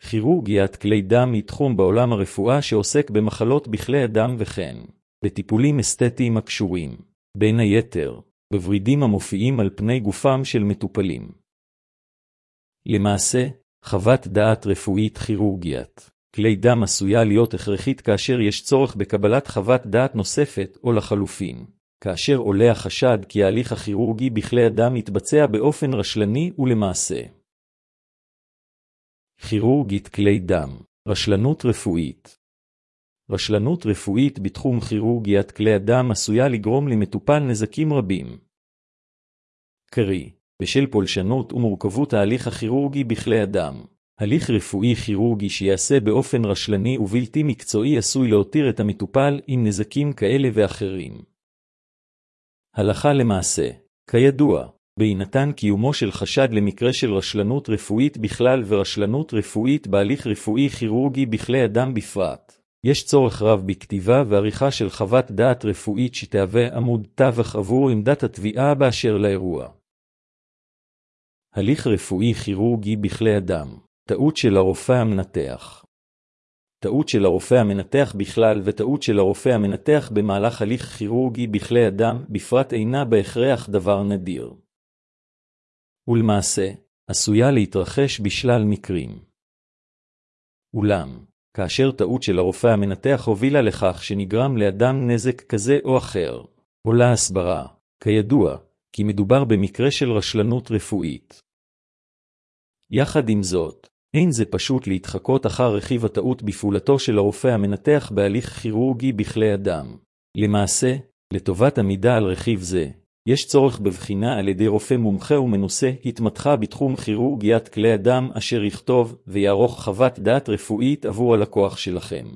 כירורגיית כלי דם היא תחום בעולם הרפואה שעוסק במחלות בכלי הדם וכן בטיפולים אסתטיים הקשורים, בין היתר, בוורידים המופיעים על פני גופם של מטופלים. למעשה, חוות דעת רפואית כירורגיית כלי דם עשויה להיות הכרחית כאשר יש צורך בקבלת חוות דעת נוספת או לחלופין, כאשר עולה החשד כי ההליך הכירורגי בכלי הדם יתבצע באופן רשלני ולמעשה. כירורגית כלי דם, רשלנות רפואית. רשלנות רפואית בתחום כירורגיית כלי הדם עשויה לגרום למטופל נזקים רבים. קרי, בשל פולשנות ומורכבות ההליך הכירורגי בכלי הדם. הליך רפואי כירורגי שיעשה באופן רשלני ובלתי מקצועי עשוי להותיר את המטופל עם נזקים כאלה ואחרים. הלכה למעשה, כידוע, בהינתן קיומו של חשד למקרה של רשלנות רפואית בכלל ורשלנות רפואית בהליך רפואי כירורגי בכלי הדם בפרט, יש צורך רב בכתיבה ועריכה של חוות דעת רפואית שתהווה עמוד תווך עבור עמדת התביעה באשר לאירוע. הליך רפואי כירורגי בכלי הדם. טעות של הרופא המנתח. טעות של הרופא המנתח בכלל וטעות של הרופא המנתח במהלך הליך כירורגי בכלי הדם בפרט אינה בהכרח דבר נדיר. ולמעשה, עשויה להתרחש בשלל מקרים. אולם, כאשר טעות של הרופא המנתח הובילה לכך שנגרם לאדם נזק כזה או אחר, עולה הסברה, כידוע, כי מדובר במקרה של רשלנות רפואית. יחד עם זאת, אין זה פשוט להתחקות אחר רכיב הטעות בפעולתו של הרופא המנתח בהליך כירורגי בכלי הדם. למעשה, לטובת עמידה על רכיב זה, יש צורך בבחינה על ידי רופא מומחה ומנוסה התמחה בתחום כירורגיית כלי הדם אשר יכתוב ויערוך חוות דעת רפואית עבור הלקוח שלכם.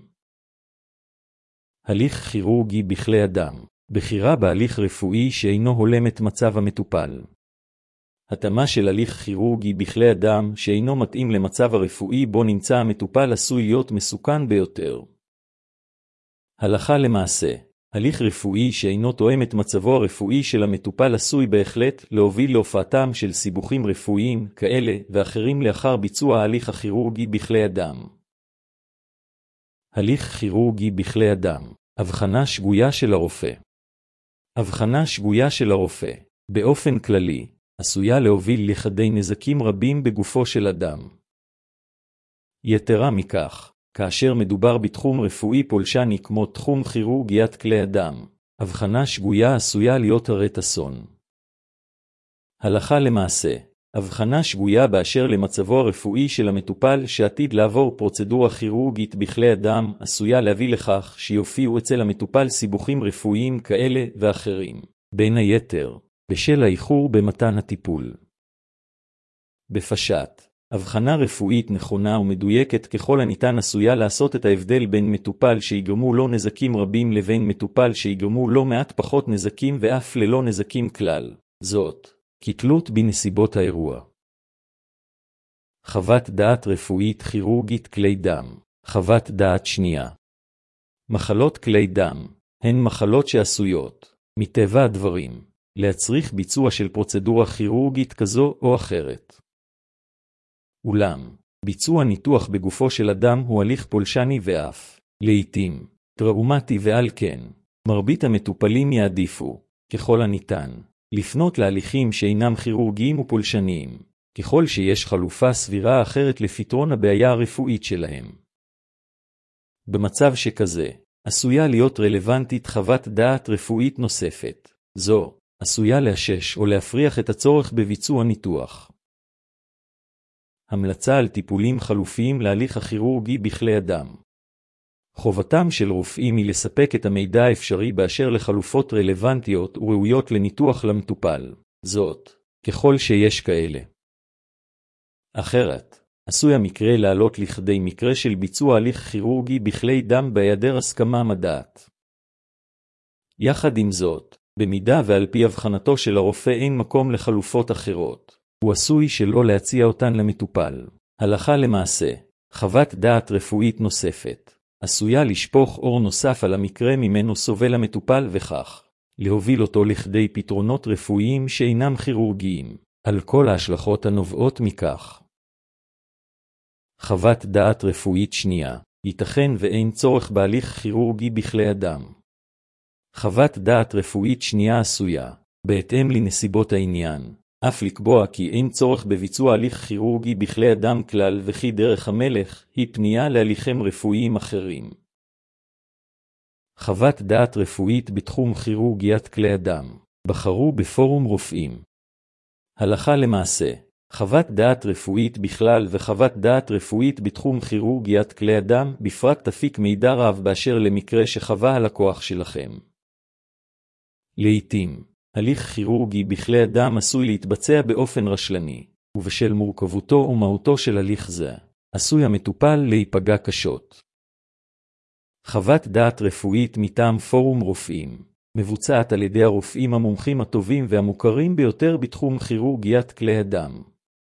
הליך כירורגי בכלי הדם. בחירה בהליך רפואי שאינו הולם את מצב המטופל. התאמה של הליך כירורגי בכלי הדם שאינו מתאים למצב הרפואי בו נמצא המטופל עשוי להיות מסוכן ביותר. הלכה למעשה, הליך רפואי שאינו תואם את מצבו הרפואי של המטופל עשוי בהחלט להוביל להופעתם של סיבוכים רפואיים כאלה ואחרים לאחר ביצוע ההליך הכירורגי בכלי הדם. הליך כירורגי בכלי הדם. הבחנה שגויה של הרופא. הבחנה שגויה של הרופא, באופן כללי, עשויה להוביל לכדי נזקים רבים בגופו של אדם. יתרה מכך, כאשר מדובר בתחום רפואי פולשני כמו תחום כירורגיית כלי הדם, הבחנה שגויה עשויה להיות הרת אסון. הלכה למעשה, הבחנה שגויה באשר למצבו הרפואי של המטופל שעתיד לעבור פרוצדורה כירורגית בכלי הדם עשויה להביא לכך שיופיעו אצל המטופל סיבוכים רפואיים כאלה ואחרים, בין היתר, בשל האיחור במתן הטיפול. בפשט, הבחנה רפואית נכונה ומדויקת ככל הניתן עשויה לעשות את ההבדל בין מטופל שיגרמו לו נזקים רבים לבין מטופל שיגרמו לו מעט פחות נזקים ואף ללא נזקים כלל. זאת, כתלות בנסיבות האירוע. חוות דעת רפואית כירורגית כלי דם. חוות דעת שנייה. מחלות כלי דם הן מחלות שעשויות, מטבע הדברים, להצריך ביצוע של פרוצדורה כירורגית כזו או אחרת. אולם, ביצוע ניתוח בגופו של אדם הוא הליך פולשני ואף, לעתים, טראומטי ועל כן, מרבית המטופלים יעדיפו, ככל הניתן, לפנות להליכים שאינם כירורגיים ופולשניים, ככל שיש חלופה סבירה אחרת לפתרון הבעיה הרפואית שלהם. במצב שכזה, עשויה להיות רלוונטית חוות דעת רפואית נוספת. זו עשויה לאשש או להפריח את הצורך בביצוע ניתוח. המלצה על טיפולים חלופיים להליך הכירורגי בכלי הדם. חובתם של רופאים היא לספק את המידע האפשרי באשר לחלופות רלוונטיות וראויות לניתוח למטופל. זאת, ככל שיש כאלה. אחרת, עשוי המקרה לעלות לכדי מקרה של ביצוע הליך כירורגי בכלי דם בהיעדר הסכמה מדעת. יחד עם זאת, במידה ועל פי הבחנתו של הרופא אין מקום לחלופות אחרות, הוא עשוי שלא להציע אותן למטופל. הלכה למעשה, חוות דעת רפואית נוספת, עשויה לשפוך אור נוסף על המקרה ממנו סובל המטופל וכך, להוביל אותו לכדי פתרונות רפואיים שאינם כירורגיים, על כל ההשלכות הנובעות מכך. חוות דעת רפואית שנייה, ייתכן ואין צורך בהליך כירורגי בכלי אדם. חוות דעת רפואית שנייה עשויה, בהתאם לנסיבות העניין, אף לקבוע כי אין צורך בביצוע הליך כירורגי בכלי אדם כלל וכי דרך המלך היא פנייה להליכים רפואיים אחרים. חוות דעת רפואית בתחום כירורגיית כלי אדם, בחרו בפורום רופאים. הלכה למעשה, חוות דעת רפואית בכלל וחוות דעת רפואית בתחום כירורגיית כלי אדם בפרט תפיק מידע רב באשר למקרה שחווה הלקוח שלכם. לעתים, הליך כירורגי בכלי אדם עשוי להתבצע באופן רשלני, ובשל מורכבותו ומהותו של הליך זה, עשוי המטופל להיפגע קשות. חוות דעת רפואית מטעם פורום רופאים, מבוצעת על ידי הרופאים המומחים הטובים והמוכרים ביותר בתחום כירורגיית כלי אדם.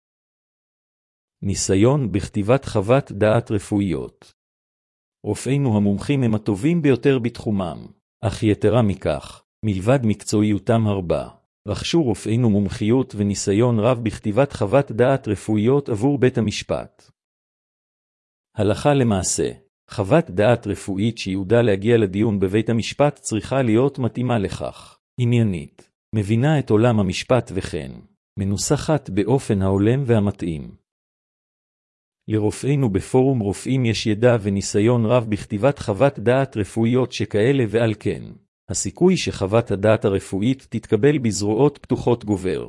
ניסיון בכתיבת חוות דעת רפואיות. רופאינו המומחים הם הטובים ביותר בתחומם, אך יתרה מכך, מלבד מקצועיותם הרבה, רכשו רופאינו מומחיות וניסיון רב בכתיבת חוות דעת רפואיות עבור בית המשפט. הלכה למעשה, חוות דעת רפואית שיודע להגיע לדיון בבית המשפט צריכה להיות מתאימה לכך, עניינית, מבינה את עולם המשפט וכן, מנוסחת באופן ההולם והמתאים. לרופאינו בפורום רופאים יש ידע וניסיון רב בכתיבת חוות דעת רפואיות שכאלה ועל כן, הסיכוי שחוות הדעת הרפואית תתקבל בזרועות פתוחות גובר.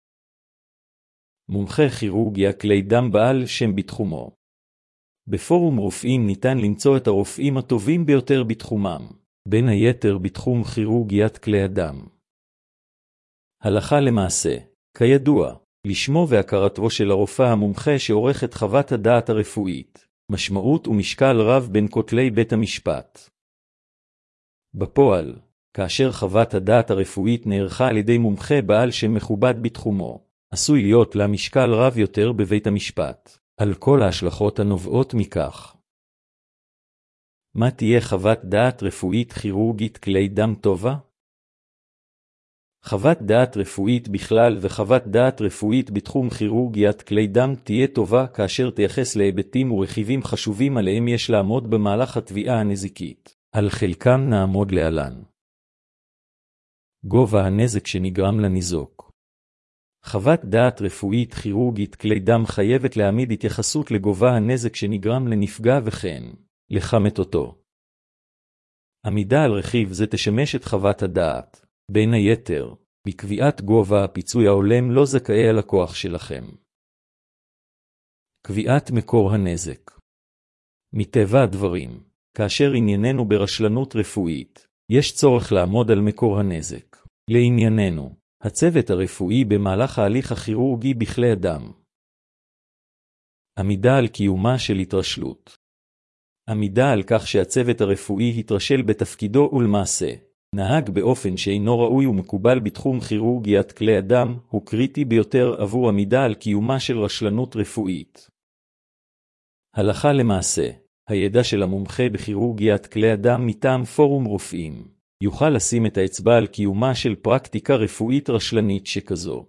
מומחה כירורגיה כלי דם בעל שם בתחומו. בפורום רופאים ניתן למצוא את הרופאים הטובים ביותר בתחומם, בין היתר בתחום כירורגיית כלי הדם. הלכה למעשה, כידוע, לשמו והכרתו של הרופא המומחה שעורך את חוות הדעת הרפואית, משמעות ומשקל רב בין כותלי בית המשפט. בפועל, כאשר חוות הדעת הרפואית נערכה על ידי מומחה בעל שם מכובד בתחומו, עשוי להיות לה משקל רב יותר בבית המשפט, על כל ההשלכות הנובעות מכך. מה תהיה חוות דעת רפואית כירורגית כלי דם טובה? חוות דעת רפואית בכלל וחוות דעת רפואית בתחום כירורגיית כלי דם תהיה טובה כאשר תייחס להיבטים ורכיבים חשובים עליהם יש לעמוד במהלך התביעה הנזיקית. על חלקם נעמוד להלן. גובה הנזק שנגרם לניזוק. חוות דעת רפואית כירורגית כלי דם חייבת להעמיד התייחסות לגובה הנזק שנגרם לנפגע וכן, לכמת אותו. עמידה על רכיב זה תשמש את חוות הדעת, בין היתר, בקביעת גובה הפיצוי ההולם לא זכאי הלקוח שלכם. קביעת מקור הנזק. מטבע הדברים, כאשר ענייננו ברשלנות רפואית, יש צורך לעמוד על מקור הנזק. לענייננו, הצוות הרפואי במהלך ההליך הכירורגי בכלי הדם. עמידה על קיומה של התרשלות. עמידה על כך שהצוות הרפואי התרשל בתפקידו ולמעשה, נהג באופן שאינו ראוי ומקובל בתחום כירורגיית כלי הדם, הוא קריטי ביותר עבור עמידה על קיומה של רשלנות רפואית. הלכה למעשה, הידע של המומחה בכירורגיית כלי הדם מטעם פורום רופאים, יוכל לשים את האצבע על קיומה של פרקטיקה רפואית רשלנית שכזו.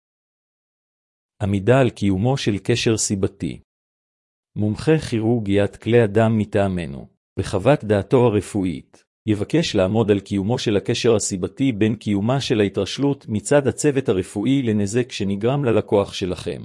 עמידה על קיומו של קשר סיבתי. מומחה כירורגיית כלי הדם מטעמנו, בחוות דעתו הרפואית, יבקש לעמוד על קיומו של הקשר הסיבתי בין קיומה של ההתרשלות מצד הצוות הרפואי לנזק שנגרם ללקוח שלכם.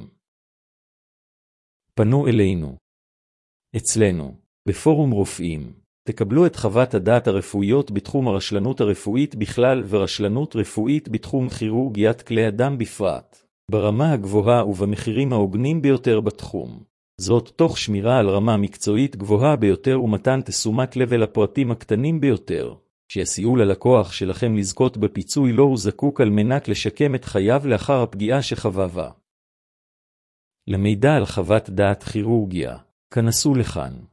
פנו אלינו. אצלנו, בפורום רופאים, תקבלו את חוות הדעת הרפואיות בתחום הרשלנות הרפואית בכלל ורשלנות רפואית בתחום כירורגיית כלי הדם בפרט, ברמה הגבוהה ובמחירים ההוגנים ביותר בתחום. זאת תוך שמירה על רמה מקצועית גבוהה ביותר ומתן תשומת לב לפרטים הקטנים ביותר, שיסייעו ללקוח שלכם לזכות בפיצוי לו הוא זקוק על מנת לשקם את חייו לאחר הפגיעה שחווה. למידע על חוות דעת כירורגיה, כנסו לכאן.